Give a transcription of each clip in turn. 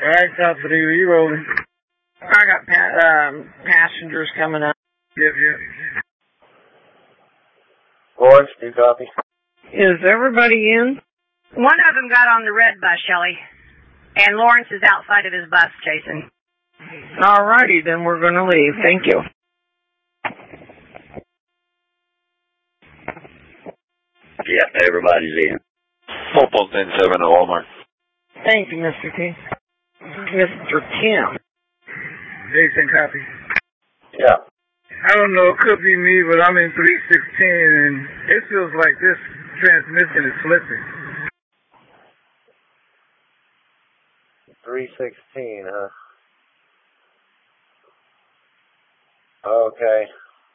Alright, South 3, you rolling? I got passengers coming up. Yep. Lawrence, do you copy? Is everybody in? One of them got on the red bus, Shelley. And Lawrence is outside of his bus, Jason. Alrighty, then we're going to leave. Thank you. Yep, everybody's in. Football 10-7 at Walmart. Thank you, Mr. T. Mr. Tim. Jason, copy. Yeah. I don't know, it could be me, but I'm in 316 and it feels like this transmission is slipping. 316, huh? Okay.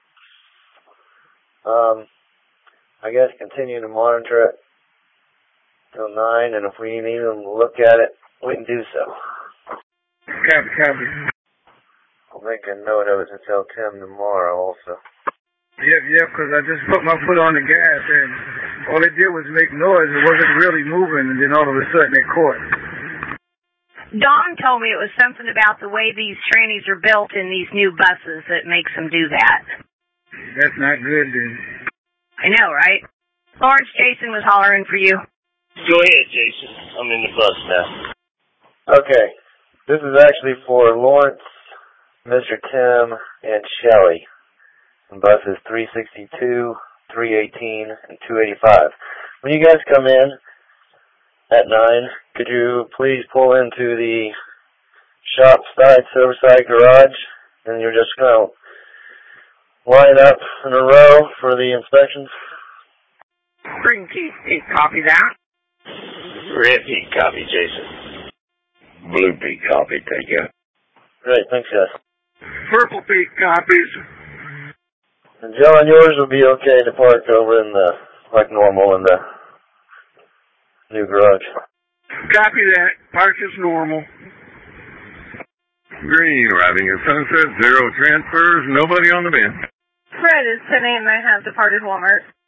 I guess continue to monitor it till 9, and if we need to look at it, we can do so. Copy. I'll make a note of it to tell Tim tomorrow also. Yep, because I just put my foot on the gas and all it did was make noise. It wasn't really moving, and then all of a sudden it caught. Dawn told me it was something about the way these trannies are built in these new buses that makes them do that. That's not good, then. I know, right? Lawrence, Jason was hollering for you. Go ahead, Jason. I'm in the bus now. Okay. This is actually for Lawrence, Mr. Tim, and Shelley. And buses 362, 318, and 285. When you guys come in at 9, could you please pull into the shop side, Silverside garage, and you're just going to line up in a row for the inspections? Green T, copy that. Red Pete, copy, Jason. Blue Pete, copy, thank you. Great, thanks, guys. Purple Peak copies. And John, yours will be okay to park over in the, like normal, in the new garage. Copy that. Park as normal. Green, arriving at Sunset, 0 transfers, nobody on the bench. Red is 10 8 and I have departed Walmart.